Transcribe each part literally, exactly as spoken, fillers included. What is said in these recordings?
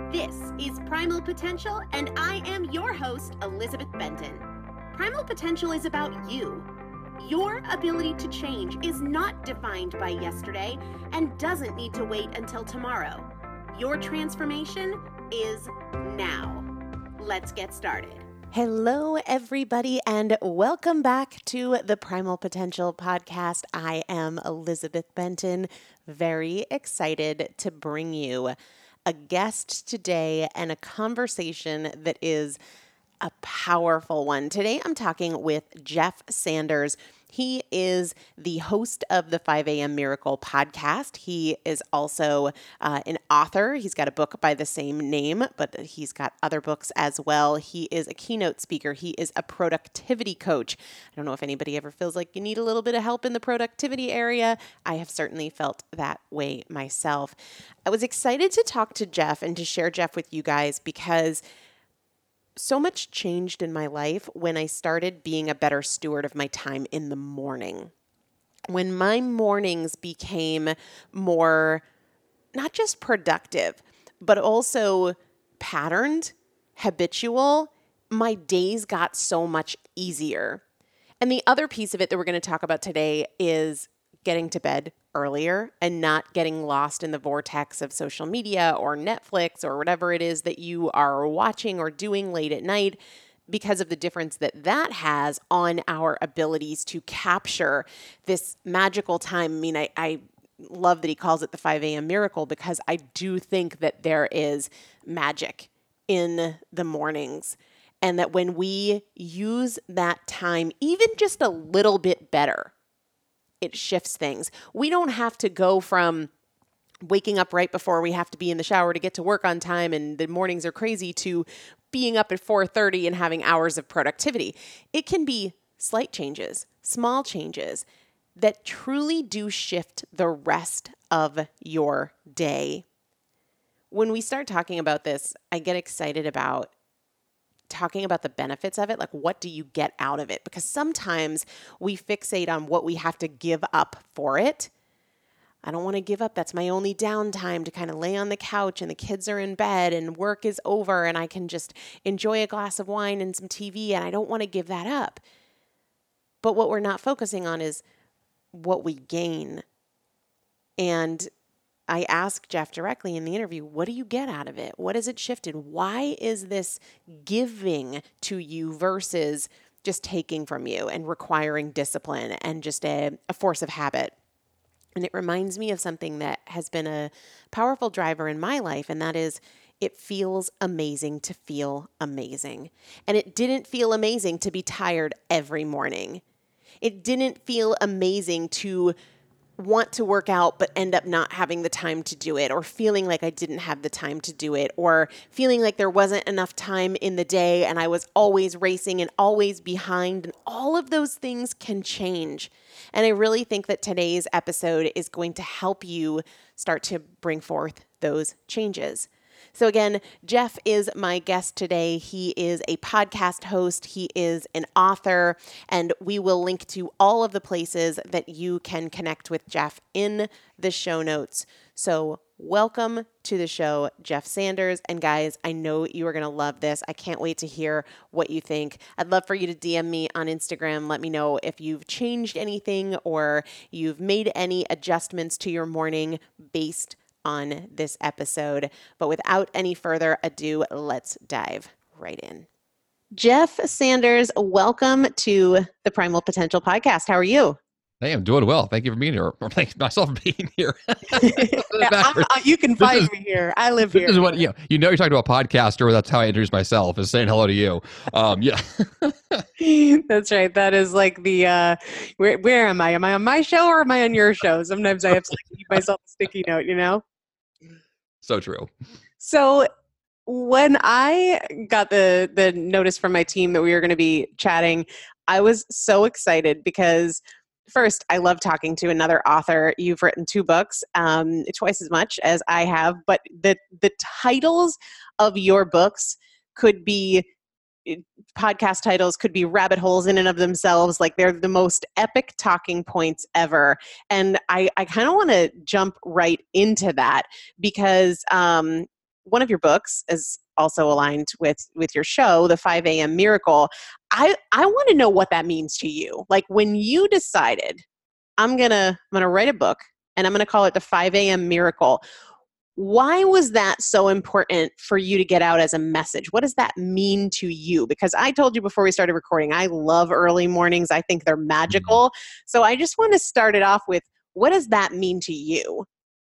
This is Primal Potential, and I am your host, Elizabeth Benton. Primal Potential is about you. Your ability to change is not defined by yesterday and doesn't need to wait until tomorrow. Your transformation is now. Let's get started. Hello, everybody, and welcome back to the Primal Potential podcast. I am Elizabeth Benton, very excited to bring you a guest today and a conversation that is a powerful one. Today, I'm talking with Jeff Sanders. He is the host of the five a.m. Miracle podcast. He is also uh, an author. He's got a book by the same name, but he's got other books as well. He is a keynote speaker. He is a productivity coach. I don't know if anybody ever feels like you need a little bit of help in the productivity area. I have certainly felt that way myself. I was excited to talk to Jeff and to share Jeff with you guys because so much changed in my life when I started being a better steward of my time in the morning. When my mornings became more, not just productive, but also patterned, habitual, my days got so much easier. And the other piece of it that we're going to talk about today is getting to bed earlier and not getting lost in the vortex of social media or Netflix or whatever it is that you are watching or doing late at night, because of the difference that that has on our abilities to capture this magical time. I mean, I, I love that he calls it the five a.m. miracle, because I do think that there is magic in the mornings, and that when we use that time even just a little bit better, it shifts things. We don't have to go from waking up right before we have to be in the shower to get to work on time and the mornings are crazy to being up at four thirty and having hours of productivity. It can be slight changes, small changes that truly do shift the rest of your day. When we start talking about this, I get excited about talking about the benefits of it. Like, what do you get out of it? Because sometimes we fixate on what we have to give up for it. I don't want to give up. That's my only downtime, to kind of lay on the couch and the kids are in bed and work is over and I can just enjoy a glass of wine and some T V, and I don't want to give that up. But what we're not focusing on is what we gain. And I asked Jeff directly in the interview, what do you get out of it? What has it shifted? Why is this giving to you versus just taking from you and requiring discipline and just a, a force of habit? And it reminds me of something that has been a powerful driver in my life, and that is, it feels amazing to feel amazing. And it didn't feel amazing to be tired every morning. It didn't feel amazing to want to work out but end up not having the time to do it, or feeling like I didn't have the time to do it, or feeling like there wasn't enough time in the day and I was always racing and always behind. And all of those things can change. And I really think that today's episode is going to help you start to bring forth those changes. So again, Jeff is my guest today. He is a podcast host. He is an author, and we will link to all of the places that you can connect with Jeff in the show notes. So welcome to the show, Jeff Sanders. And guys, I know you are going to love this. I can't wait to hear what you think. I'd love for you to D M me on Instagram. Let me know if you've changed anything or you've made any adjustments to your morning based on this episode. But without any further ado, let's dive right in. Jeff Sanders, welcome to the Primal Potential podcast. How are you? Hey, I'm doing well. Thank you for being here. Or thank myself for being here. Yeah, I'm, uh, you can find is, me here. I live this here. This is what you know. You know, you're talking to a podcaster. That's how I introduce myself, is saying hello to you. Um, yeah, that's right. That is like the uh, where where am I? Am I on my show or am I on your show? Sometimes I have to like, keep myself a sticky note. You know. So true. So when I got the the notice from my team that we were going to be chatting, I was so excited because first, I love talking to another author. You've written two books, um, twice as much as I have, but the the titles of your books could be podcast titles, could be rabbit holes in and of themselves. Like, they're the most epic talking points ever. And I, I kind of want to jump right into that because um, one of your books is also aligned with with your show, The five a.m. Miracle. I I want to know what that means to you. Like when you decided, I'm gonna I'm gonna write a book and I'm gonna call it The five a.m. Miracle. Why was that so important for you to get out as a message? What does that mean to you? Because I told you before we started recording, I love early mornings. I think they're magical. So I just want to start it off with, what does that mean to you?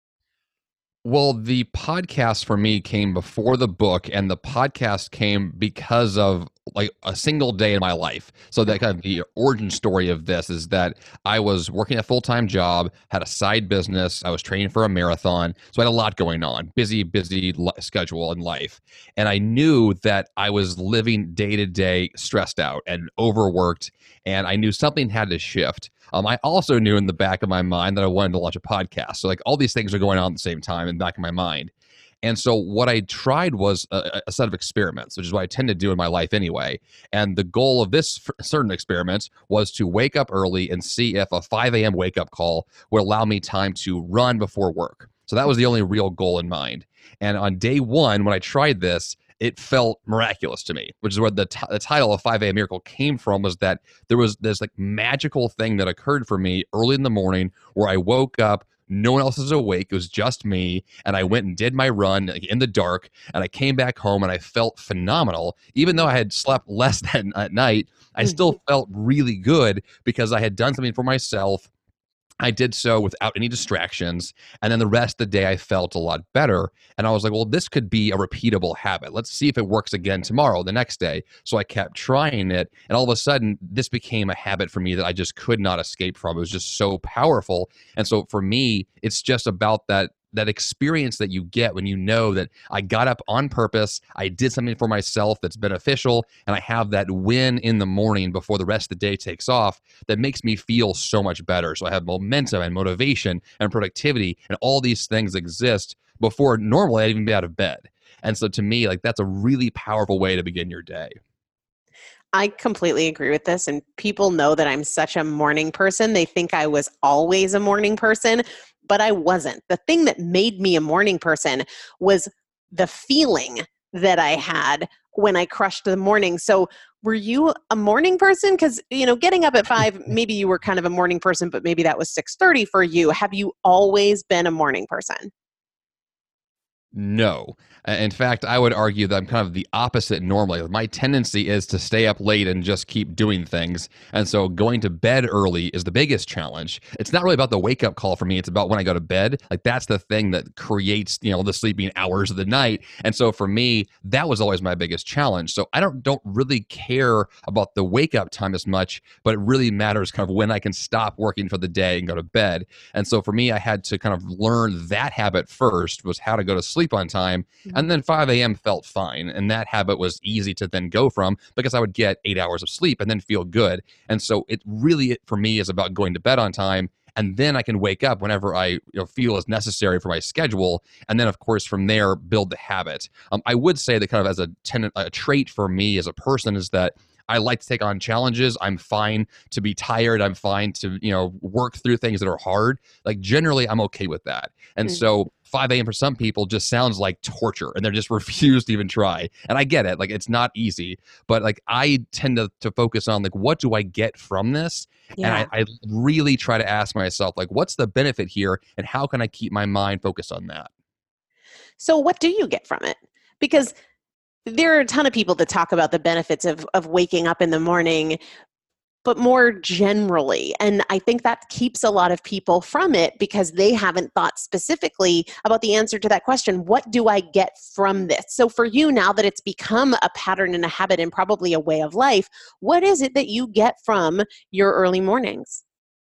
Well, the podcast for me came before the book, and the podcast came because of like a single day in my life. So that kind of the origin story of this is that I was working a full-time job, had a side business, I was training for a marathon, so I had a lot going on, busy, busy li- schedule in life. And I knew that I was living day to day stressed out and overworked, and I knew something had to shift. Um, I also knew in the back of my mind that I wanted to launch a podcast. So like all these things are going on at the same time in the back of my mind. And so what I tried was a, a set of experiments, which is what I tend to do in my life anyway. And the goal of this f- certain experiment was to wake up early and see if a five a.m. wake-up call would allow me time to run before work. So that was the only real goal in mind. And on day one, when I tried this, it felt miraculous to me, which is where the, t- the title of five a.m. Miracle came from, was that there was this like magical thing that occurred for me early in the morning where I woke up, no one else was awake, it was just me, and I went and did my run like, in the dark, and I came back home and I felt phenomenal. Even though I had slept less than at night, I still felt really good because I had done something for myself. I did so without any distractions. And then the rest of the day, I felt a lot better. And I was like, well, this could be a repeatable habit. Let's see if it works again tomorrow, the next day. So I kept trying it. And all of a sudden, this became a habit for me that I just could not escape from. It was just so powerful. And so for me, it's just about that that experience that you get when you know that I got up on purpose, I did something for myself that's beneficial, and I have that win in the morning before the rest of the day takes off that makes me feel so much better. So I have momentum and motivation and productivity, and all these things exist before normally I'd even be out of bed. And so to me, like that's a really powerful way to begin your day. I completely agree with this. And people know that I'm such a morning person. They think I was always a morning person, but I wasn't. The thing that made me a morning person was the feeling that I had when I crushed the morning. So were you a morning person? Because, you know, getting up at five, maybe you were kind of a morning person, but maybe that was six thirty for you. Have you always been a morning person? No. In fact, I would argue that I'm kind of the opposite normally. My tendency is to stay up late and just keep doing things. And so going to bed early is the biggest challenge. It's not really about the wake up call for me. It's about when I go to bed. Like that's the thing that creates, you know, the sleeping hours of the night. And so for me, that was always my biggest challenge. So I don't don't really care about the wake up time as much, but it really matters kind of when I can stop working for the day and go to bed. And so for me, I had to kind of learn that habit first, was how to go to sleep on time. And then five a.m. felt fine. And that habit was easy to then go from because I would get eight hours of sleep and then feel good. And so it really, for me, is about going to bed on time. And then I can wake up whenever I you know, feel is necessary for my schedule. And then, of course, from there, build the habit. Um, I would say that kind of as a, ten- a trait for me as a person is that I like to take on challenges. I'm fine to be tired. I'm fine to, you know, work through things that are hard. Like generally, I'm okay with that. And mm-hmm. so five a.m. for some people just sounds like torture and they're just refuse to even try. And I get it. Like it's not easy, but like I tend to, to focus on like, what do I get from this? Yeah. And I, I really try to ask myself, like, what's the benefit here? And how can I keep my mind focused on that? So what do you get from it? Because there are a ton of people that talk about the benefits of, of waking up in the morning, but more generally. And I think that keeps a lot of people from it because they haven't thought specifically about the answer to that question. What do I get from this? So for you, now that it's become a pattern and a habit and probably a way of life, what is it that you get from your early mornings?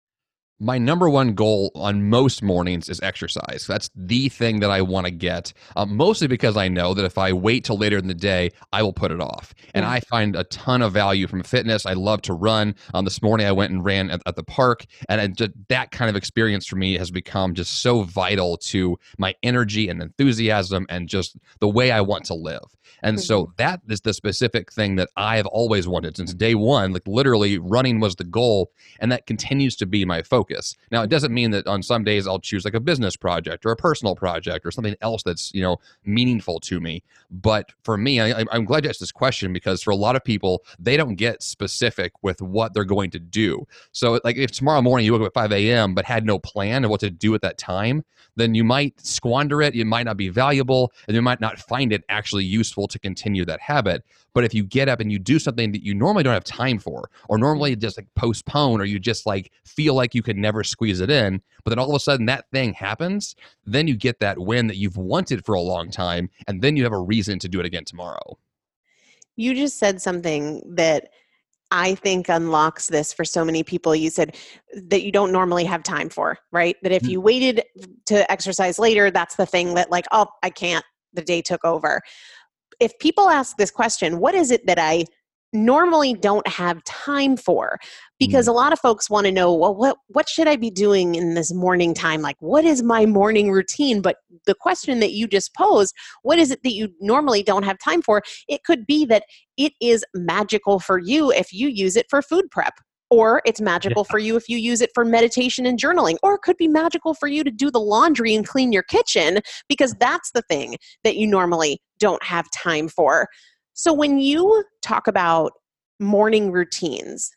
My number one goal on most mornings is exercise. That's the thing that I want to get, um, mostly because I know that if I wait till later in the day, I will put it off. And yeah. I find a ton of value from fitness. I love to run. Um, this morning I went and ran at, at the park, and it, just, that kind of experience for me has become just so vital to my energy and enthusiasm and just the way I want to live. And mm-hmm. so that is the specific thing that I have always wanted since day one. Like literally running was the goal, and that continues to be my focus. focus. Now, it doesn't mean that on some days I'll choose like a business project or a personal project or something else that's, you know, meaningful to me. But for me, I, I'm glad you asked this question, because for a lot of people, they don't get specific with what they're going to do. So like if tomorrow morning you woke up at five a.m. but had no plan of what to do at that time, then you might squander it. It might not be valuable, and you might not find it actually useful to continue that habit. But if you get up and you do something that you normally don't have time for, or normally just like postpone, or you just like feel like you could never squeeze it in, but then all of a sudden that thing happens, then you get that win that you've wanted for a long time, and then you have a reason to do it again tomorrow. You just said something that I think unlocks this for so many people. You said that you don't normally have time for, right? That if you waited to exercise later, that's the thing that like, oh, I can't, the day took over. If people ask this question, what is it that I normally don't have time for? Because Mm. a lot of folks want to know, well, what, what should I be doing in this morning time? Like, what is my morning routine? But the question that you just posed, what is it that you normally don't have time for? It could be that it is magical for you if you use it for food prep. Or it's magical Yeah. for you if you use it for meditation and journaling. Or it could be magical for you to do the laundry and clean your kitchen, because that's the thing that you normally don't have time for. So when you talk about morning routines,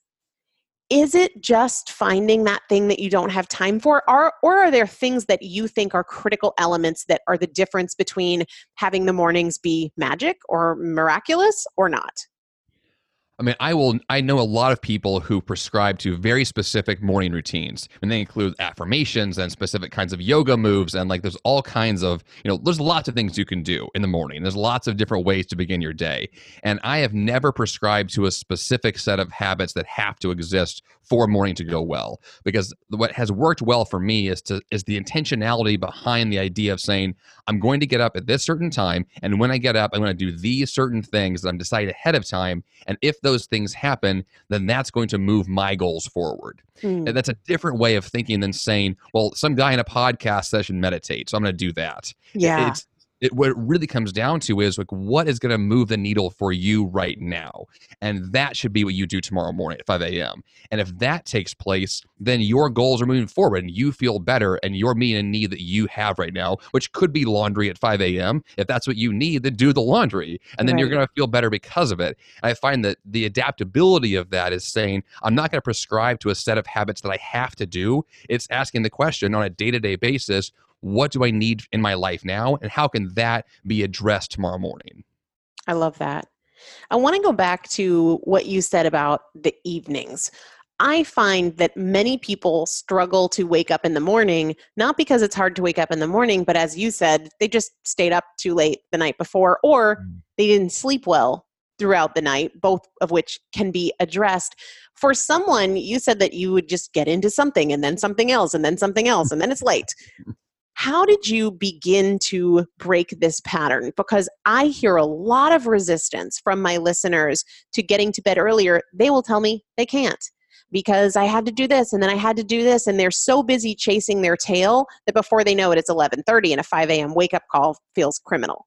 is it just finding that thing that you don't have time for? Or, or are there things that you think are critical elements that are the difference between having the mornings be magic or miraculous or not? I mean, I will. I know a lot of people who prescribe to very specific morning routines, and they include affirmations and specific kinds of yoga moves, and like there's all kinds of, you know, there's lots of things you can do in the morning. There's lots of different ways to begin your day, and I have never prescribed to a specific set of habits that have to exist for a morning to go well. Because what has worked well for me is to is the intentionality behind the idea of saying, I'm going to get up at this certain time, and when I get up, I'm going to do these certain things that I'm decided ahead of time, and if those things happen, then that's going to move my goals forward. Mm. And that's a different way of thinking than saying, well, some guy in a podcast session meditates, so I'm going to do that. Yeah. It's it, what it really comes down to is like, what is going to move the needle for you right now? And that should be what you do tomorrow morning at five a.m. And if that takes place, then your goals are moving forward and you feel better, and you're meeting a need that you have right now, which could be laundry at five a.m. If that's what you need, then do the laundry. And then Right. you're going to feel better because of it. And I find that the adaptability of that is saying, I'm not going to prescribe to a set of habits that I have to do. It's asking the question on a day-to-day basis, what do I need in my life now? And how can that be addressed tomorrow morning? I love that. I want to go back to what you said about the evenings. I find that many people struggle to wake up in the morning, not because it's hard to wake up in the morning, but as you said, they just stayed up too late the night before, or Mm. they didn't sleep well throughout the night, both of which can be addressed. For someone, you said that you would just get into something and then something else and then something else, and then it's late. How did you begin to break this pattern? Because I hear a lot of resistance from my listeners to getting to bed earlier. They will tell me they can't because I had to do this and then I had to do this, and they're so busy chasing their tail that before they know it, it's eleven thirty and a five a.m. wake-up call feels criminal.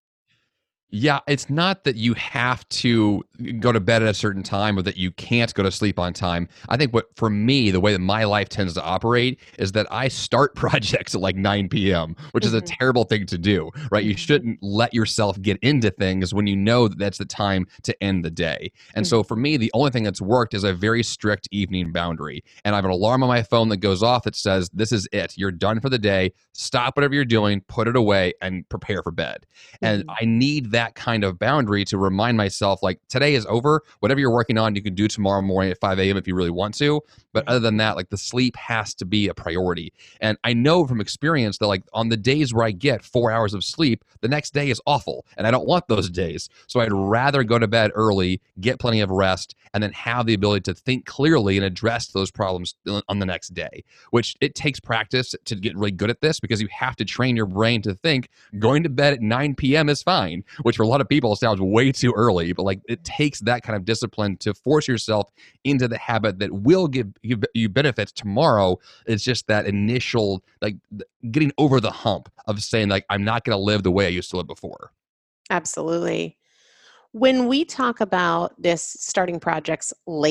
Yeah, it's not that you have to go to bed at a certain time or that you can't go to sleep on time. I think what, for me, the way that my life tends to operate is that I start projects at like nine p.m., which is a Mhm. terrible thing to do, right? You Mhm. shouldn't let yourself get into things when you know that that's the time to end the day. And so for me, the only thing that's worked is a very strict evening boundary. And I have an alarm on my phone that goes off that says, this is it. You're done for the day. Stop whatever you're doing, put it away, and prepare for bed. And Mhm. I need that kind of boundary to remind myself, like, today is over. Whatever you're working on, you can do tomorrow morning at five a.m. if you really want to. But other than that, like, the sleep has to be a priority. And I know from experience that, like, on the days where I get four hours of sleep, the next day is awful. And I don't want those days. So I'd rather go to bed early, get plenty of rest, and then have the ability to think clearly and address those problems on the next day, which it takes practice to get really good at this, because you have to train your brain to think going to bed at nine p.m. is fine, which for a lot of people sounds way too early. But like, it takes that kind of discipline to force yourself into the habit that will give, give you benefits tomorrow. It's just that initial, like, getting over the hump of saying, like, I'm not going to live the way I used to live before. Absolutely. When we talk about this starting projects late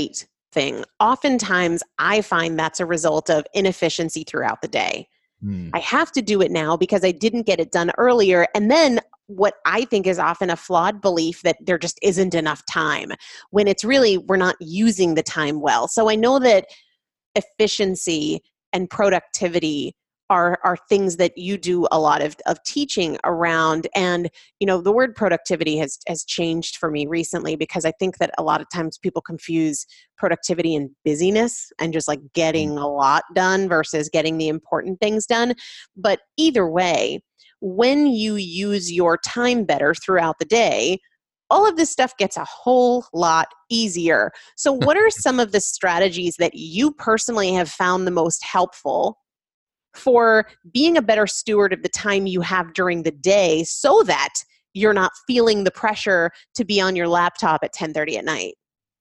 thing. Oftentimes, I find that's a result of inefficiency throughout the day. Mm. I have to do it now because I didn't get it done earlier. And then what I think is often a flawed belief that there just isn't enough time, when it's really we're not using the time well. So I know that efficiency and productivity are are things that you do a lot of, of teaching around. And, you know, the word productivity has has changed for me recently, because I think that a lot of times people confuse productivity and busyness and just like getting a lot done versus getting the important things done. But either way, when you use your time better throughout the day, all of this stuff gets a whole lot easier. So what are some of the strategies that you personally have found the most helpful for being a better steward of the time you have during the day, so that you're not feeling the pressure to be on your laptop at ten thirty at night?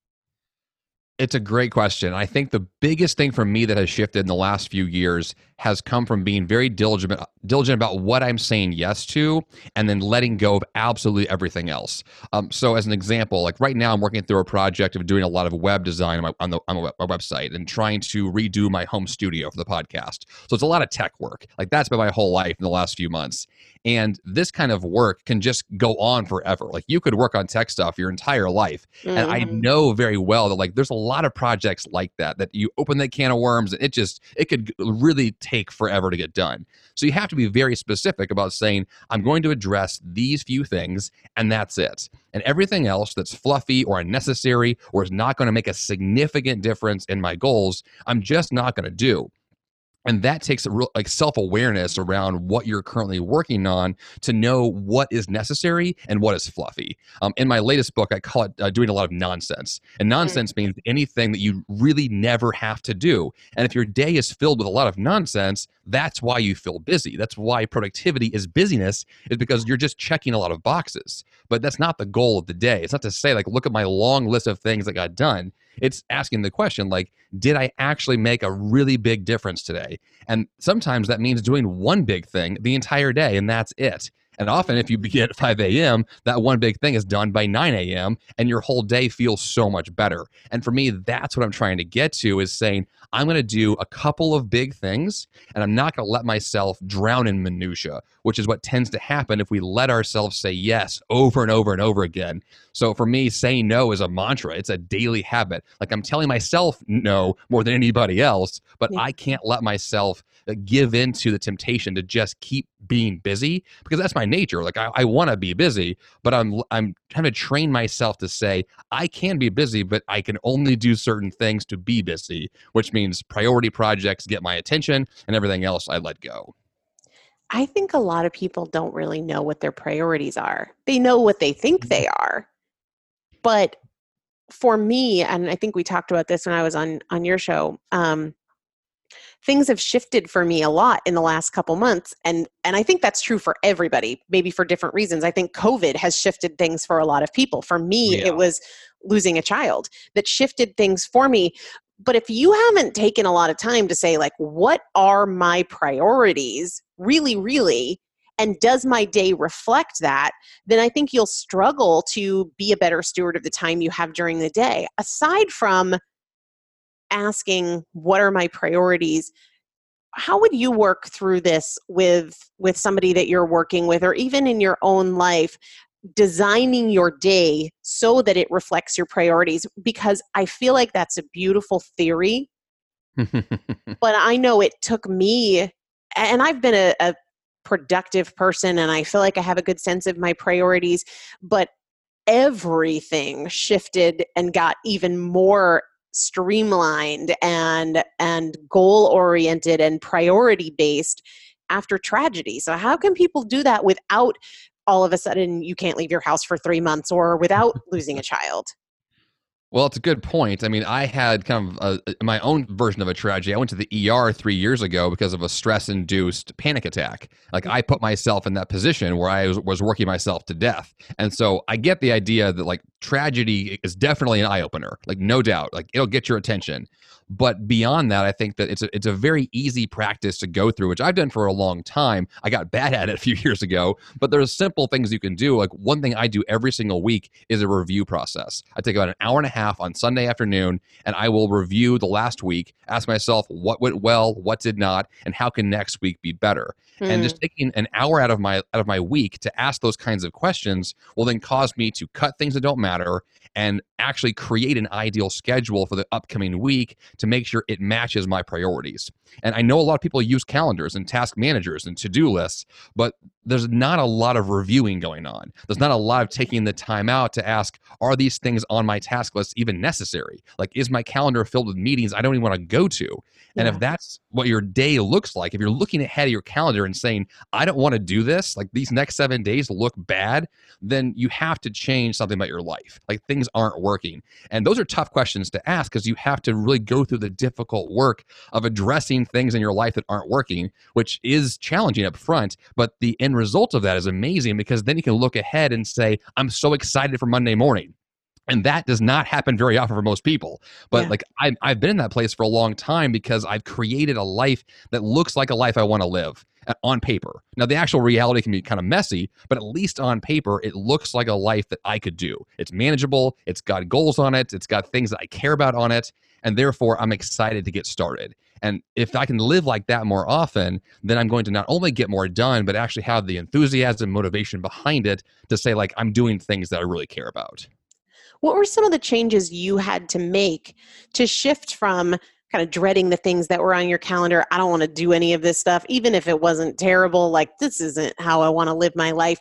It's a great question. I think the biggest thing for me that has shifted in the last few years has come from being very diligent, diligent about what I'm saying yes to, and then letting go of absolutely everything else. Um, so as an example, like right now I'm working through a project of doing a lot of web design on, my, on, the, on my website and trying to redo my home studio for the podcast. So it's a lot of tech work. Like that's been my whole life in the last few months. And this kind of work can just go on forever. Like you could work on tech stuff your entire life. Mm-hmm. And I know very well that like there's a lot of projects like that, that you open that can of worms and it just, it could really take forever to get done. So you have to be very specific about saying, I'm going to address these few things and that's it. And everything else that's fluffy or unnecessary or is not going to make a significant difference in my goals, I'm just not going to do. And that takes a real like self-awareness around what you're currently working on to know what is necessary and what is fluffy. Um, in my latest book, I call it uh, doing a lot of nonsense. And nonsense mm-hmm. means anything that you really never have to do. And if your day is filled with a lot of nonsense, that's why you feel busy. That's why productivity is busyness, is because you're just checking a lot of boxes. But that's not the goal of the day. It's not to say like, look at my long list of things that got done. It's asking the question like, did I actually make a really big difference today? And sometimes that means doing one big thing the entire day, and that's it. And often if you begin at five a.m., that one big thing is done by nine a.m., and your whole day feels so much better. And for me, that's what I'm trying to get to, is saying, I'm going to do a couple of big things, and I'm not going to let myself drown in minutia, which is what tends to happen if we let ourselves say yes over and over and over again. So for me, saying no is a mantra. It's a daily habit. Like I'm telling myself no more than anybody else, but yeah. I can't let myself give in to the temptation to just keep being busy, because that's my nature. Like I, I want to be busy, but I'm I'm trying to train myself to say I can be busy, but I can only do certain things to be busy, which means priority projects get my attention and everything else I let go. I think a lot of people don't really know what their priorities are. They know what they think they are. But for me, and I think we talked about this when I was on, on your show, um, things have shifted for me a lot in the last couple months. And, and I think that's true for everybody, maybe for different reasons. I think COVID has shifted things for a lot of people. For me, yeah. It was losing a child that shifted things for me. But if you haven't taken a lot of time to say, like, what are my priorities really, really, and does my day reflect that, then I think you'll struggle to be a better steward of the time you have during the day. Aside from asking, what are my priorities? How would you work through this with, with somebody that you're working with, or even in your own life, designing your day so that it reflects your priorities? Because I feel like that's a beautiful theory, but I know it took me, and I've been a, a productive person, and I feel like I have a good sense of my priorities, but everything shifted and got even more streamlined and and goal-oriented and priority-based after tragedy. So how can people do that without all of a sudden you can't leave your house for three months or without losing a child? Well, it's a good point. I mean, I had kind of a, my own version of a tragedy. I went to the E R three years ago because of a stress-induced panic attack. Like I put myself in that position where I was, was working myself to death. And so I get the idea that like tragedy is definitely an eye opener, like no doubt, like it'll get your attention. But beyond that, I think that it's a, it's a very easy practice to go through, which I've done for a long time. I got bad at it a few years ago, but there's simple things you can do. Like one thing I do every single week is a review process. I take about an hour and a half on Sunday afternoon, and I will review the last week, ask myself what went well, what did not, and how can next week be better. Mm. And just taking an hour out of my out of my week to ask those kinds of questions will then cause me to cut things that don't matter and actually create an ideal schedule for the upcoming week to make sure it matches my priorities. And I know a lot of people use calendars and task managers and to-do lists, but there's not a lot of reviewing going on. There's not a lot of taking the time out to ask, are these things on my task list even necessary? Like, is my calendar filled with meetings I don't even want to go to? And yeah. if that's what your day looks like, if you're looking ahead of your calendar and saying, I don't want to do this, like these next seven days look bad, then you have to change something about your life. Like things aren't working. And those are tough questions to ask because you have to really go through the difficult work of addressing things in your life that aren't working, which is challenging up front. But the end result of that is amazing because then you can look ahead and say, I'm so excited for Monday morning. And that does not happen very often for most people. But yeah. like I've, I've been in that place for a long time because I've created a life that looks like a life I want to live on paper. Now, the actual reality can be kind of messy, but at least on paper, it looks like a life that I could do. It's manageable. It's got goals on it. It's got things that I care about on it. And therefore, I'm excited to get started. And if I can live like that more often, then I'm going to not only get more done, but actually have the enthusiasm, motivation behind it to say, like, I'm doing things that I really care about. What were some of the changes you had to make to shift from kind of dreading the things that were on your calendar? I don't want to do any of this stuff, even if it wasn't terrible. Like, this isn't how I want to live my life.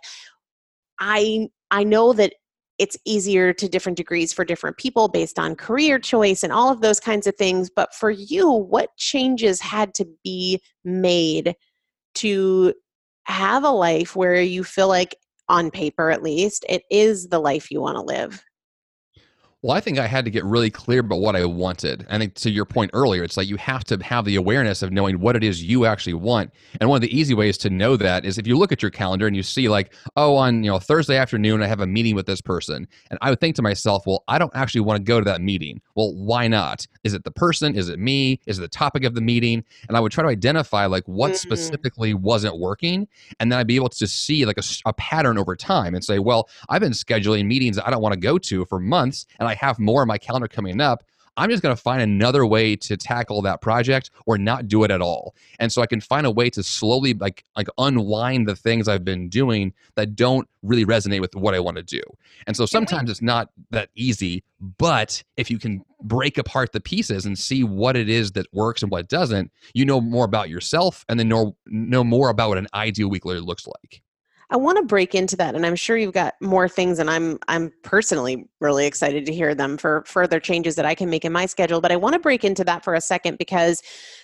I I know that it's easier to different degrees for different people based on career choice and all of those kinds of things. But for you, what changes had to be made to have a life where you feel like, on paper at least, it is the life you want to live? Well, I think I had to get really clear about what I wanted. I think to your point earlier, it's like you have to have the awareness of knowing what it is you actually want. And one of the easy ways to know that is if you look at your calendar and you see like, oh, on you know Thursday afternoon, I have a meeting with this person. And I would think to myself, well, I don't actually want to go to that meeting. Well, why not? Is it the person? Is it me? Is it the topic of the meeting? And I would try to identify like what mm-hmm. specifically wasn't working. And then I'd be able to see like a, a pattern over time and say, well, I've been scheduling meetings that I don't want to go to for months. And I I have more on my calendar coming up. I'm just going to find another way to tackle that project or not do it at all. And so I can find a way to slowly like like unwind the things I've been doing that don't really resonate with what I want to do. And so sometimes it's not that easy, but if you can break apart the pieces and see what it is that works and what doesn't, you know more about yourself and then know, know more about what an ideal week looks like. I want to break into that, and I'm sure you've got more things, and I'm I'm personally really excited to hear them for further changes that I can make in my schedule. But I want to break into that for a second because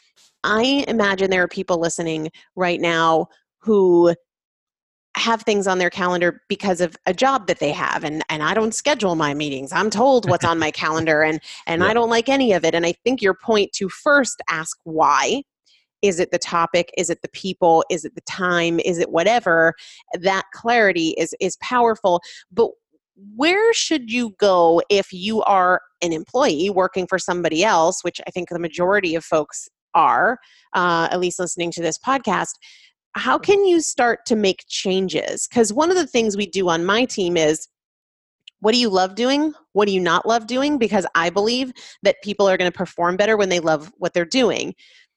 I imagine there are people listening right now who have things on their calendar because of a job that they have, and and I don't schedule my meetings. I'm told what's on my calendar, and and yeah. I don't like any of it. And I think your point to first ask why. Is it the topic? Is it the people? Is it the time? Is it whatever? That clarity is is powerful. But where should you go if you are an employee working for somebody else, which I think the majority of folks are, uh, at least listening to this podcast? How can you start to make changes? Because one of the things we do on my team is, what do you love doing? What do you not love doing? Because I believe that people are going to perform better when they love what they're doing.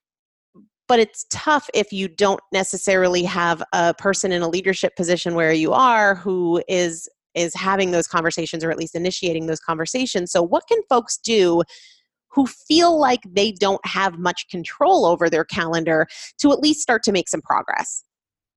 But it's tough if you don't necessarily have a person in a leadership position where you are who is is having those conversations or at least initiating those conversations. So what can folks do who feel like they don't have much control over their calendar to at least start to make some progress?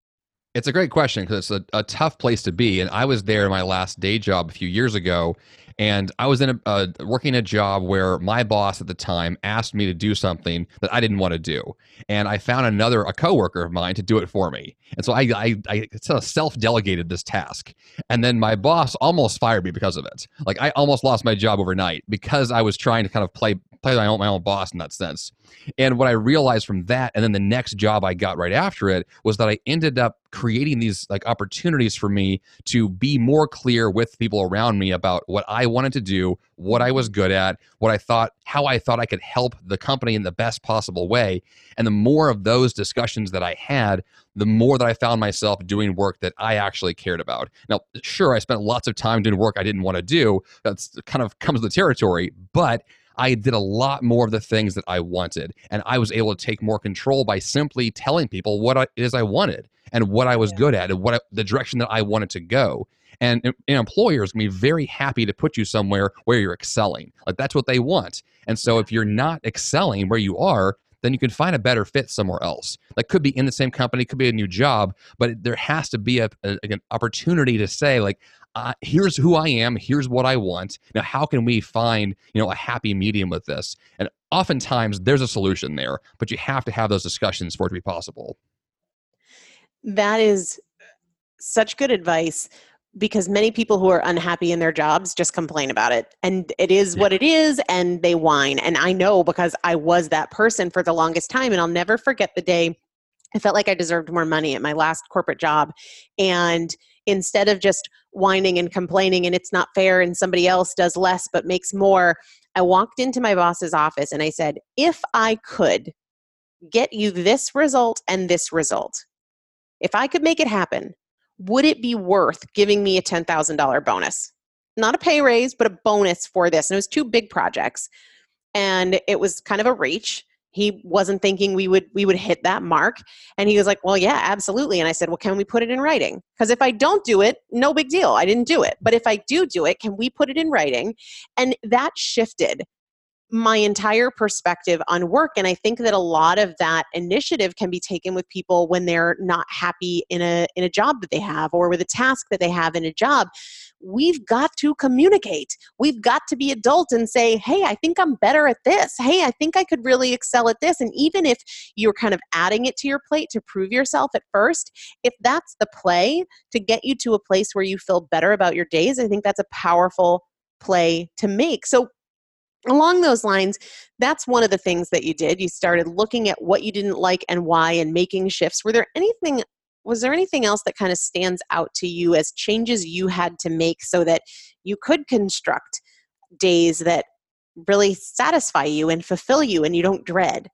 It's a great question because it's a, a tough place to be. And I was there in my last day job a few years ago. And I was in a uh, working a job where my boss at the time asked me to do something that I didn't want to do, and I found another a coworker of mine to do it for me. And so I I, I sort of self-delegated this task, and then my boss almost fired me because of it. Like I almost lost my job overnight because I was trying to kind of play play my own my own boss in that sense. And what I realized from that, and then the next job I got right after it, was that I ended up creating these like opportunities for me to be more clear with people around me about what I wanted to do, what I was good at, what I thought, how I thought I could help the company in the best possible way. And the more of those discussions that I had, the more that I found myself doing work that I actually cared about. Now, sure, I spent lots of time doing work I didn't want to do. That's kind of comes with the territory, but I did a lot more of the things that I wanted. And I was able to take more control by simply telling people what it is I wanted and what I was yeah. good at and what I, the direction that I wanted to go. And, and employers can be very happy to put you somewhere where you're excelling. Like that's what they want. And so if you're not excelling where you are, then you can find a better fit somewhere else. That could be in the same company, could be a new job, but there has to be a, a an opportunity to say like, uh, here's who I am, here's what I want. Now, how can we find, you know, a happy medium with this? And oftentimes there's a solution there, but you have to have those discussions for it to be possible. That is such good advice, because many people who are unhappy in their jobs just complain about it. And it is yeah. what it is, and they whine. And I know because I was that person for the longest time, and I'll never forget the day I felt like I deserved more money at my last corporate job. And instead of just whining and complaining and it's not fair and somebody else does less but makes more, I walked into my boss's office and I said, if I could get you this result and this result, if I could make it happen, would it be worth giving me a ten thousand dollars bonus? Not a pay raise, but a bonus for this. And it was two big projects. And it was kind of a reach. He wasn't thinking we would we would hit that mark. And he was like, well, yeah, absolutely. And I said, well, can we put it in writing? Because if I don't do it, no big deal. I didn't do it. But if I do do it, can we put it in writing? And that shifted my entire perspective on work. And I think that a lot of that initiative can be taken with people when they're not happy in a in a job that they have or with a task that they have in a job. We've got to communicate. We've got to be adult and say, hey, I think I'm better at this. Hey, I think I could really excel at this. And even if you're kind of adding it to your plate to prove yourself at first, if that's the play to get you to a place where you feel better about your days, I think that's a powerful play to make. So along those lines, that's one of the things that you did. You started looking at what you didn't like and why and making shifts. Were there anything, was there anything else that kind of stands out to you as changes you had to make so that you could construct days that really satisfy you and fulfill you and you don't dread?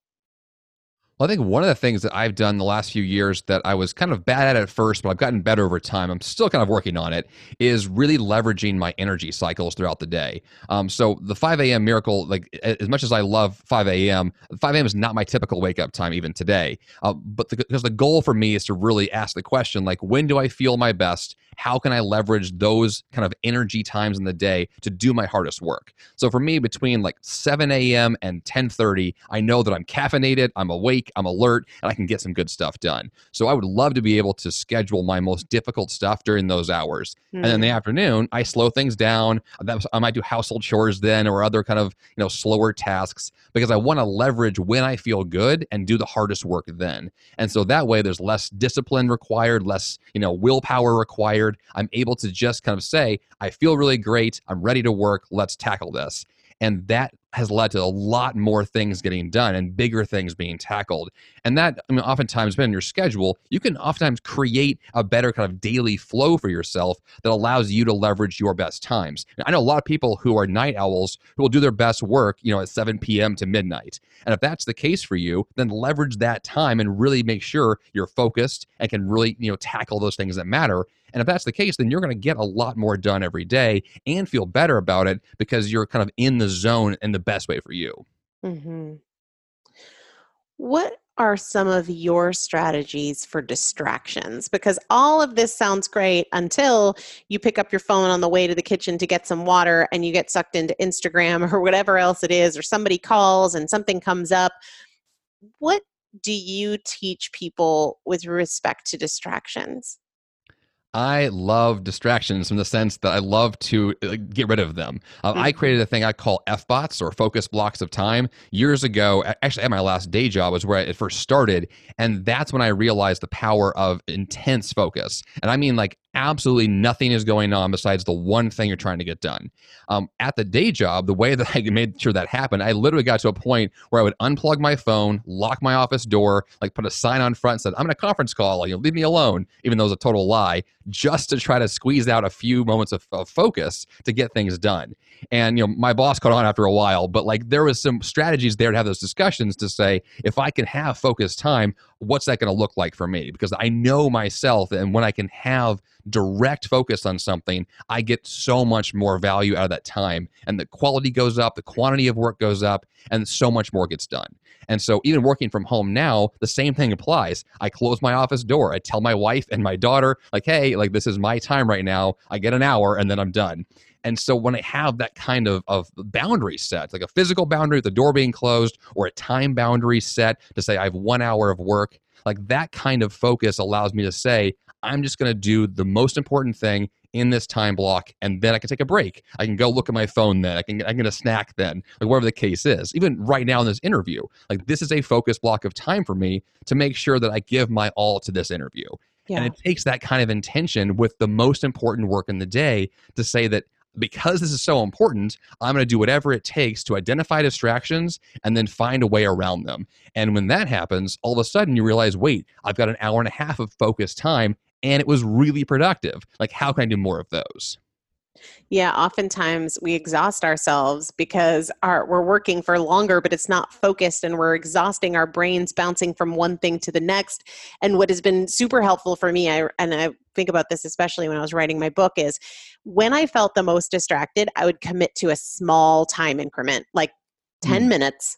Well, I think one of the things that I've done the last few years that I was kind of bad at at first, but I've gotten better over time, I'm still kind of working on it, is really leveraging my energy cycles throughout the day. Um, so the five a.m. miracle, like as much as I love five a.m., five a.m. is not my typical wake up time even today. Uh, but the, because the goal for me is to really ask the question, like, when do I feel my best? How can I leverage those kind of energy times in the day to do my hardest work? So for me, between like seven a.m. and ten thirty, I know that I'm caffeinated, I'm awake, I'm alert, and I can get some good stuff done. So I would love to be able to schedule my most difficult stuff during those hours. Mm. And then in the afternoon, I slow things down. I might do household chores then or other kind of, you know, slower tasks because I want to leverage when I feel good and do the hardest work then. And so that way there's less discipline required, less, you know, willpower required. I'm able to just kind of say, I feel really great. I'm ready to work. Let's tackle this. And that has led to a lot more things getting done and bigger things being tackled. And that, I mean, oftentimes, depending on your schedule, you can oftentimes create a better kind of daily flow for yourself that allows you to leverage your best times. Now, I know a lot of people who are night owls who will do their best work, you know, at seven p.m. to midnight. And if that's the case for you, then leverage that time and really make sure you're focused and can really, you know, tackle those things that matter. And if that's the case, then you're going to get a lot more done every day and feel better about it because you're kind of in the zone in the best way for you. Mm-hmm. What are some of your strategies for distractions? Because all of this sounds great until you pick up your phone on the way to the kitchen to get some water and you get sucked into Instagram or whatever else it is, or somebody calls and something comes up. What do you teach people with respect to distractions? I love distractions in the sense that I love to uh, get rid of them. Uh, I created a thing I call F bots, or focus blocks of time, years ago. a- Actually, at my last day job was where it first started. And that's when I realized the power of intense focus. And I mean, like, absolutely nothing is going on besides the one thing you're trying to get done. Um, at the day job, the way that I made sure that happened, I literally got to a point where I would unplug my phone, lock my office door, like put a sign on front that said, "I'm in a conference call, like, you know, leave me alone," even though it was a total lie, just to try to squeeze out a few moments of, of focus to get things done. And, you know, my boss caught on after a while, but like there was some strategies there to have those discussions to say, if I can have focused time, what's that going to look like for me? Because I know myself, and when I can have direct focus on something, I get so much more value out of that time, and the quality goes up, the quantity of work goes up, and so much more gets done. And so even working from home now, the same thing applies. I close my office door. I tell my wife and my daughter, like, hey, like, this is my time right now. I get an hour and then I'm done. And so when I have that kind of, of boundary set, like a physical boundary with the door being closed, or a time boundary set to say I have one hour of work, like that kind of focus allows me to say, I'm just going to do the most important thing in this time block, and then I can take a break. I can go look at my phone then. I can I can get a snack then, like whatever the case is. Even right now in this interview, like this is a focus block of time for me to make sure that I give my all to this interview. Yeah. And it takes that kind of intention with the most important work in the day to say that because this is so important, I'm going to do whatever it takes to identify distractions and then find a way around them. And when that happens, all of a sudden you realize, wait, I've got an hour and a half of focused time, and it was really productive. Like, how can I do more of those? Yeah, oftentimes we exhaust ourselves because our, we're working for longer, but it's not focused, and we're exhausting our brains, bouncing from one thing to the next. And what has been super helpful for me, I, and I think about this especially when I was writing my book, is when I felt the most distracted, I would commit to a small time increment, like ten Mm. minutes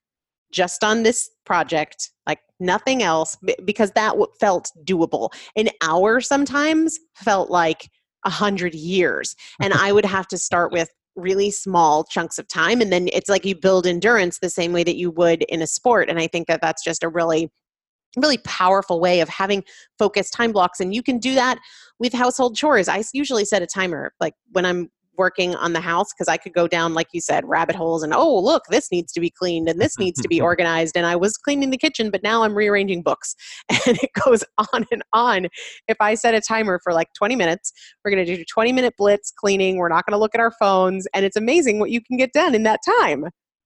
just on this project, like nothing else, b- because that w- felt doable. An hour sometimes felt like a hundred years. And I would have to start with really small chunks of time. And then it's like you build endurance the same way that you would in a sport. And I think that that's just a really, really powerful way of having focused time blocks. And you can do that with household chores. I s- usually set a timer, like when I'm working on the house, because I could go down, like you said, rabbit holes and, oh, look, this needs to be cleaned and this needs to be organized. And I was cleaning the kitchen, but now I'm rearranging books. And it goes on and on. If I set a timer for like twenty minutes, we're going to do twenty minute blitz cleaning. We're not going to look at our phones. And it's amazing what you can get done in that time.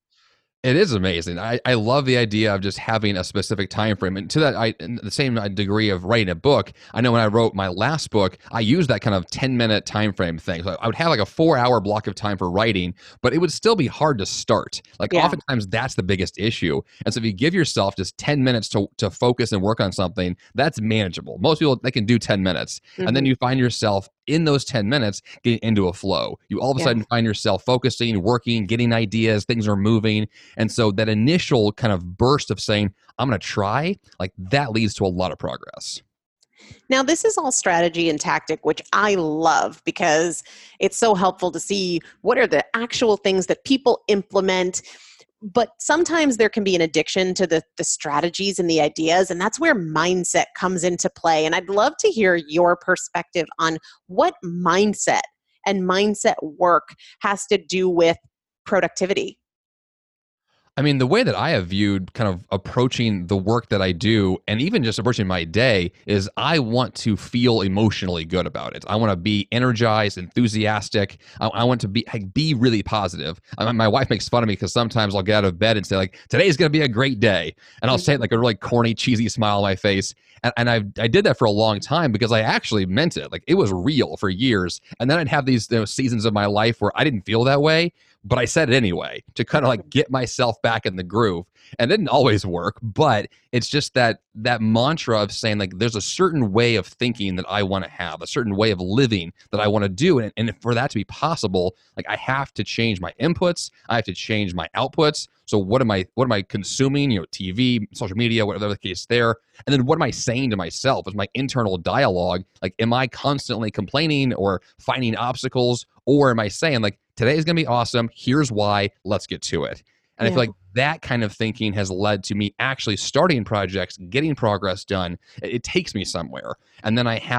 It is amazing. I, I love the idea of just having a specific time frame. And to that, I, in the same degree of writing a book, I know when I wrote my last book, I used that kind of ten minute time frame thing. So I would have like a four hour block of time for writing, but it would still be hard to start. Like Yeah. oftentimes that's the biggest issue. And so if you give yourself just ten minutes to, to focus and work on something, that's manageable. Most people, they can do ten minutes. And then Mhm. you find yourself in those ten minutes getting into a flow. You all of a Yeah. sudden find yourself focusing, working, getting ideas, things are moving. And so that initial kind of burst of saying, I'm going to try, like that leads to a lot of progress. Now, this is all strategy and tactic, which I love because it's so helpful to see what are the actual things that people implement. But sometimes there can be an addiction to the, the strategies and the ideas, and that's where mindset comes into play. And I'd love to hear your perspective on what mindset and mindset work has to do with productivity. I mean, the way that I have viewed kind of approaching the work that I do and even just approaching my day is I want to feel emotionally good about it. I want to be energized, enthusiastic. I, I want to be like, be really positive. I, my wife makes fun of me because sometimes I'll get out of bed and say like, today's going to be a great day. And I'll say it like a really corny, cheesy smile on my face. And, and I I did that for a long time because I actually meant it. Like it was real for years. And then I'd have these you know, seasons of my life where I didn't feel that way, but I said it anyway to kind of like get myself back in the groove. And it didn't always work, but it's just that that mantra of saying like there's a certain way of thinking that I want to have, a certain way of living that I want to do. And, and for that to be possible, like I have to change my inputs, I have to change my outputs. So what am I what am I consuming? You know, T V, social media, whatever the case there. And then what am I saying to myself? Is my internal dialogue like, am I constantly complaining or finding obstacles? Or am I saying like, today is going to be awesome. Here's why. Let's get to it. And I Yeah. feel like that kind of thinking has led to me actually starting projects, getting progress done. It, it takes me somewhere. And then I have them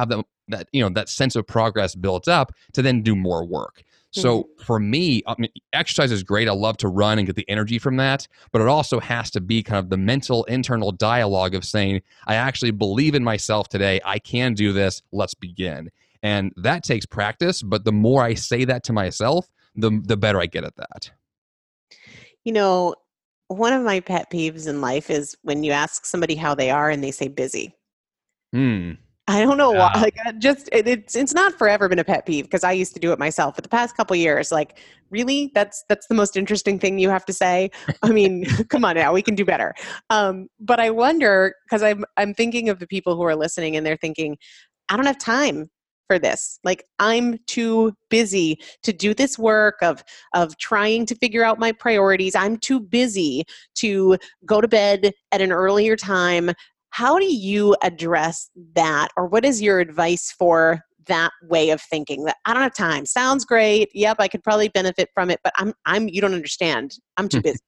that, you know, that sense of progress builds up to then do more work. So for me, I mean, exercise is great. I love to run and get the energy from that, but it also has to be kind of the mental internal dialogue of saying, I actually believe in myself today. I can do this. Let's begin. And that takes practice, but the more I say that to myself, the the better I get at that. You know, one of my pet peeves in life is when you ask somebody how they are and they say busy. Hmm. I don't know Yeah. why. Like, I just it, it's it's not forever been a pet peeve because I used to do it myself. For the past couple years, like, really, that's that's the most interesting thing you have to say. I mean, come on now, we can do better. Um, but I wonder because I'm I'm thinking of the people who are listening and they're thinking, I don't have time for this. Like, I'm too busy to do this work of of trying to figure out my priorities. I'm too busy to go to bed at an earlier time. How do you address that? Or what is your advice for that way of thinking that I don't have time? Sounds great. Yep, I could probably benefit from it, but I'm I'm you don't understand. I'm too busy.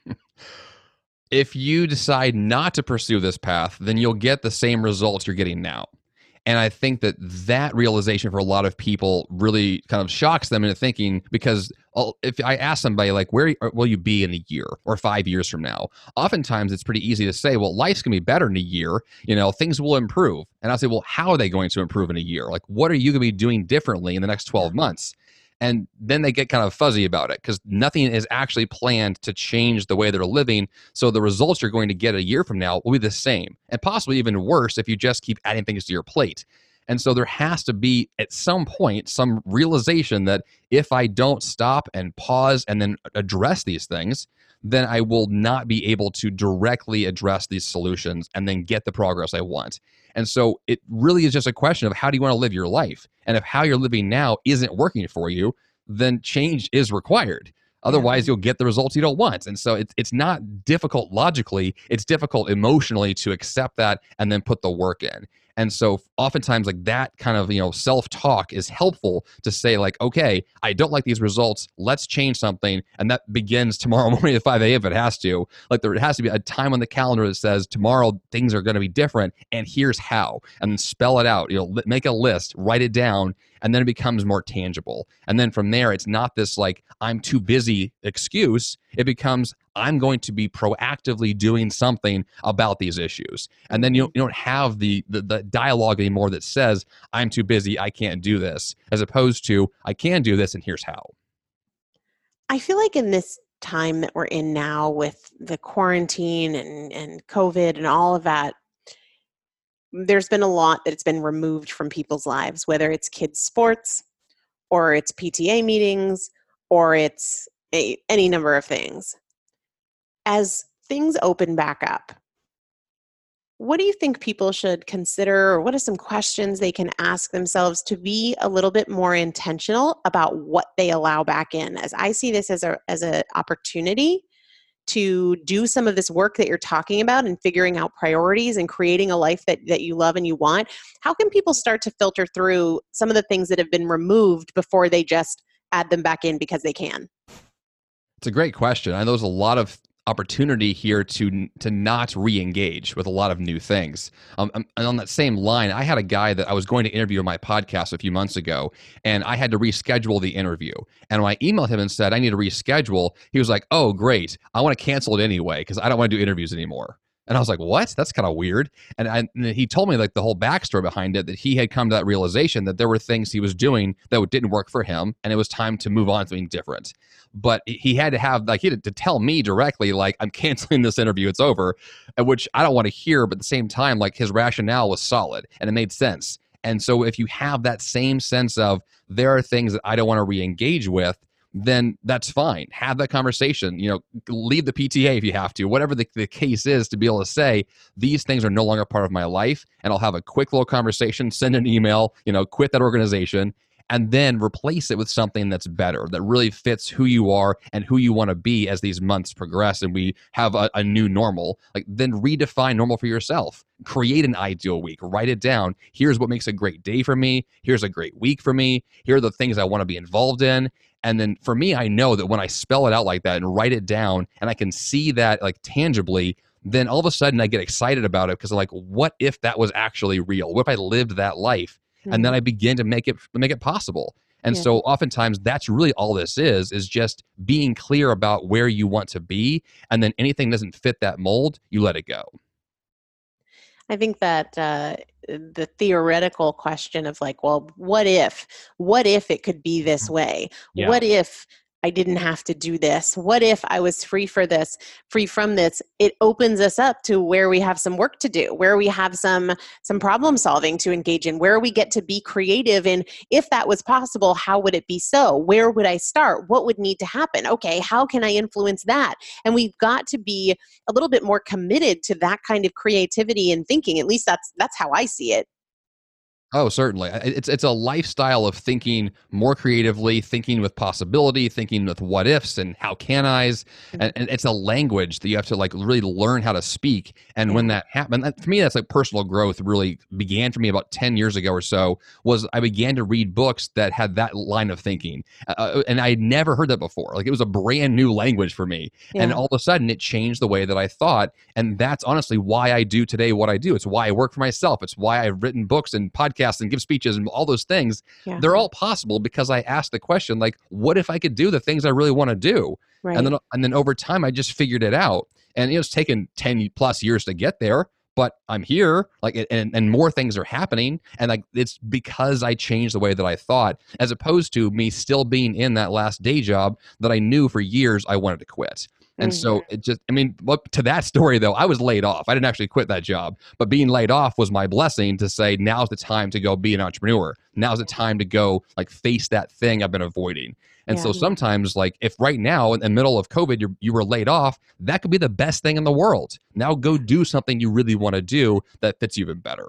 If you decide not to pursue this path, then you'll get the same results you're getting now. And I think that that realization for a lot of people really kind of shocks them into thinking, because if I ask somebody like, where will you be in a year or five years from now? Oftentimes it's pretty easy to say, well, life's going to be better in a year. You know, things will improve. And I'll say, well, how are they going to improve in a year? Like, what are you going to be doing differently in the next twelve months? And then they get kind of fuzzy about it because nothing is actually planned to change the way they're living. So the results you're going to get a year from now will be the same and possibly even worse if you just keep adding things to your plate. And so there has to be at some point some realization that if I don't stop and pause and then address these things, then I will not be able to directly address these solutions and then get the progress I want. And so it really is just a question of how do you want to live your life? And if how you're living now isn't working for you, then change is required. Otherwise, yeah. You'll get the results you don't want. And so it's it's not difficult logically. It's difficult emotionally to accept that and then put the work in. And so oftentimes like that kind of, you know, self-talk is helpful to say like, okay, I don't like these results. Let's change something. And that begins tomorrow morning at five a.m. if it has to. Like there has to be a time on the calendar that says tomorrow things are going to be different and here's how. And then spell it out, you know, make a list, write it down, and then it becomes more tangible. And then from there, it's not this like, I'm too busy excuse. It becomes, I'm going to be proactively doing something about these issues. And then you don't, you don't have the, the the dialogue anymore that says, I'm too busy, I can't do this, as opposed to, I can do this and here's how. I feel like in this time that we're in now with the quarantine and, and COVID and all of that, there's been a lot that's been removed from people's lives, whether it's kids' sports or it's P T A meetings or it's a, any number of things. As things open back up, what do you think people should consider, or what are some questions they can ask themselves to be a little bit more intentional about what they allow back in? As I see this as a as an opportunity to do some of this work that you're talking about and figuring out priorities and creating a life that, that you love and you want. How can people start to filter through some of the things that have been removed before they just add them back in because they can? It's a great question. I know there's a lot of opportunity here to to not re-engage with a lot of new things. Um, and on that same line, I had a guy that I was going to interview on my podcast a few months ago, and I had to reschedule the interview. And when I emailed him and said, I need to reschedule, he was like, oh, great. I want to cancel it anyway because I don't want to do interviews anymore. And I was like, what? That's kind of weird. And, I, and he told me like the whole backstory behind it, that he had come to that realization that there were things he was doing that didn't work for him, and it was time to move on to something different. But he had to have, like, he had to tell me directly, like, I'm canceling this interview, it's over, which I don't want to hear, but at the same time, like, his rationale was solid, and it made sense. And so if you have that same sense of, there are things that I don't want to re-engage with, then that's fine. Have that conversation, you know, leave the P T A if you have to, whatever the, the case is, to be able to say, these things are no longer part of my life. And I'll have a quick little conversation, send an email, you know, quit that organization, and then replace it with something that's better, that really fits who you are and who you want to be as these months progress and we have a, a new normal. Like, then redefine normal for yourself. Create an ideal week. Write it down. Here's what makes a great day for me. Here's a great week for me. Here are the things I want to be involved in. And then for me, I know that when I spell it out like that and write it down and I can see that like tangibly, then all of a sudden I get excited about it because I'm like, what if that was actually real? What if I lived that life? Mm-hmm. And then I begin to make it make it possible. And yeah. so oftentimes that's really all this is, is just being clear about where you want to be. And then anything doesn't fit that mold, you let it go. I think that uh, the theoretical question of like, well, what if, what if it could be this way? Yeah. What if I didn't have to do this? What if I was free for this, free from this? It opens us up to where we have some work to do, where we have some, some problem solving to engage in, where we get to be creative. And if that was possible, how would it be so? Where would I start? What would need to happen? Okay, how can I influence that? And we've got to be a little bit more committed to that kind of creativity and thinking. At least that's, that's how I see it. Oh, certainly. It's it's a lifestyle of thinking more creatively, thinking with possibility, thinking with what ifs and how can I's. And, and it's a language that you have to like really learn how to speak. And when that happened, for me, that's like personal growth really began for me about ten years ago or so, was I began to read books that had that line of thinking. Uh, and I had never heard that before. Like it was a brand new language for me. Yeah. And all of a sudden it changed the way that I thought. And that's honestly why I do today what I do. It's why I work for myself. It's why I've written books and podcasts and give speeches and all those things. Yeah. They're all possible because I asked the question, like, what if I could do the things I really want to do? Right. And then and then over time, I just figured it out. And you know, it's taken ten plus years to get there, but I'm here, like, and, and more things are happening. And like, it's because I changed the way that I thought, as opposed to me still being in that last day job that I knew for years I wanted to quit. And mm-hmm. so it just, I mean, look to that story though, I was laid off. I didn't actually quit that job, but being laid off was my blessing to say, now's the time to go be an entrepreneur. Now's the time to go like face that thing I've been avoiding. And yeah. so sometimes like if right now in the middle of COVID, you you were laid off, that could be the best thing in the world. Now go do something you really want to do that fits even better.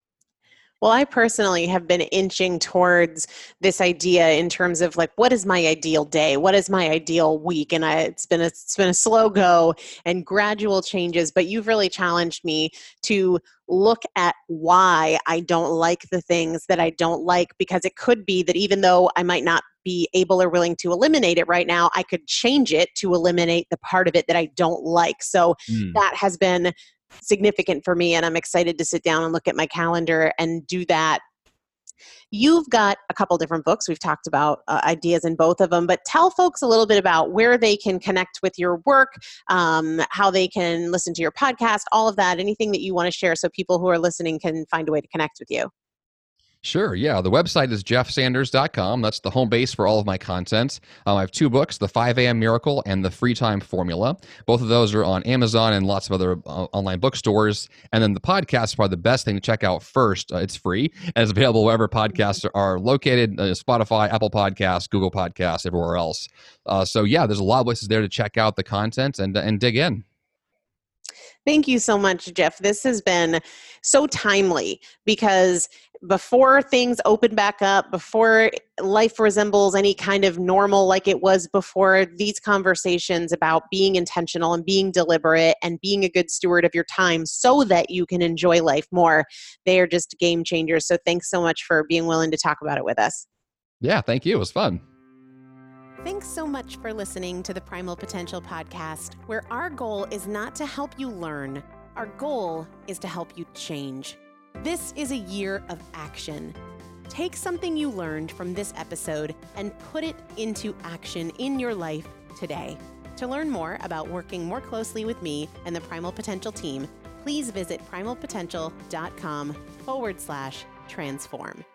Well, I personally have been inching towards this idea in terms of like, what is my ideal day? What is my ideal week? And I, it's been a, it's been a slow go and gradual changes, but you've really challenged me to look at why I don't like the things that I don't like, because it could be that even though I might not be able or willing to eliminate it right now, I could change it to eliminate the part of it that I don't like. So mm. that has been significant for me, and I'm excited to sit down and look at my calendar and do that. You've got a couple different books. We've talked about uh, ideas in both of them, but tell folks a little bit about where they can connect with your work, um, how they can listen to your podcast, all of that, anything that you want to share so people who are listening can find a way to connect with you. Sure. Yeah. The website is jeff sanders dot com. That's the home base for all of my content. Um, I have two books, The five a.m. Miracle and The Free Time Formula. Both of those are on Amazon and lots of other uh, online bookstores. And then the podcast is probably the best thing to check out first. Uh, it's free and it's available wherever podcasts are located, uh, Spotify, Apple Podcasts, Google Podcasts, everywhere else. Uh, so yeah, there's a lot of places there to check out the content and, and dig in. Thank you so much, Jeff. This has been so timely because before things open back up, before life resembles any kind of normal like it was before, these conversations about being intentional and being deliberate and being a good steward of your time so that you can enjoy life more, they are just game changers. So thanks so much for being willing to talk about it with us. Yeah, thank you. It was fun. Thanks so much for listening to the Primal Potential Podcast, where our goal is not to help you learn. Our goal is to help you change. This is a year of action. Take something you learned from this episode and put it into action in your life today. To learn more about working more closely with me and the Primal Potential team, please visit primal potential dot com forward slash transform.